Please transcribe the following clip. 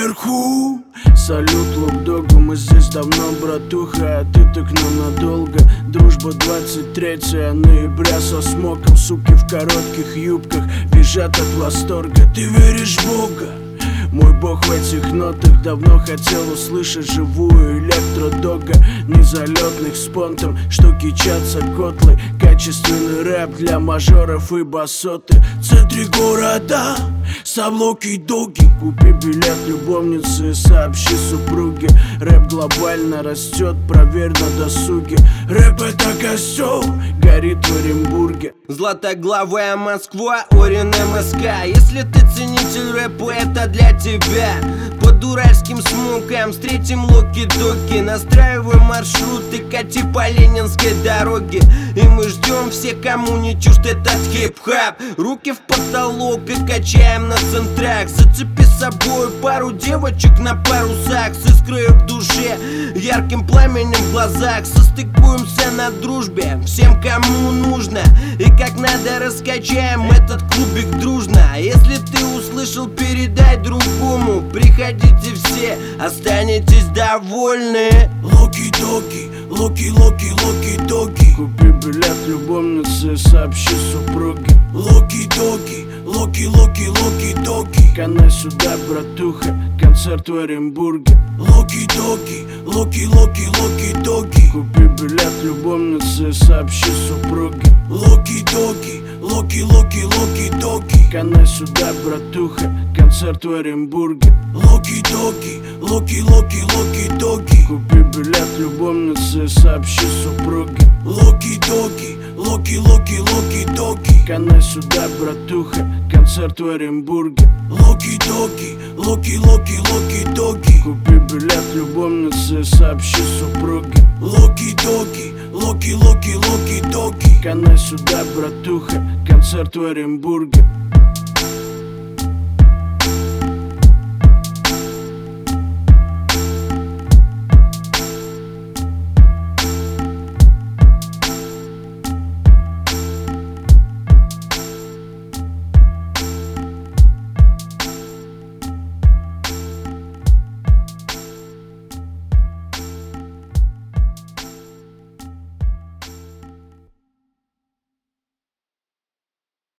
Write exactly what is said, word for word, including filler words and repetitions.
наверху. Салют лок-догу, мы здесь давно, братуха, а ты так ненадолго. Дружба двадцать третьего ноября со смоком. Суки в коротких юбках бежат от восторга. Ты веришь в Бога? Мой бог в этих нотах. Давно хотел услышать живую электродога. Незалетных с понтом, что кичатся котлы. Качественный рэп для мажоров и басоты. В центре города Саблоки доги. Купи билет любовницы и сообщи супруге. Рэп глобально растет, проверь на досуге. Рэп это костер, горит в Оренбурге. Златоглавая Москва, Орен МСК. Если ты ценитель рэпа, это для тебя. Под уральским смоком встретим локи-доки. Настраивай маршруты, кати по Ленинской дороге. И мы ждем всех, кому не чужд этот хип-хап. Руки в потолок и качаем на центрах. Зацепи с собой пару девочек на парусах. С искрой в душе, ярким пламенем в глазах. Состыкуемся на дружбе всем, кому нужно. И как надо раскачаем этот клубик дружно. Если ты услышал, передай другому. Приходите все, останетесь довольны. Локи-доки, локи-локи, локи-доки. Купи билет любовницы и сообщи супруге. Локи-доки, локи-локи, локи-доки. Канай сюда, братуха, концерт в Оренбурге. Локи-доки, локи-локи, локи-доки. Купи билет любовницы и сообщи супруге. Локи-доки, локи-локи, локи-доки. Канай сюда, братуха, концерт в Оренбурге. Локи-доки, локи-локи, локи-доки. Купи билет любовницы и сообщи супруге. Локи-доки, локи-локи, локи-доки. Канай сюда, братуха, концерт в Оренбурге. Локи-доки, локи-локи, локи-доки. Купи билет любовницы и сообщи супруге. Локи-доки, локи-локи, локи-доки. Канай сюда, братуха, концерт в Оренбурге.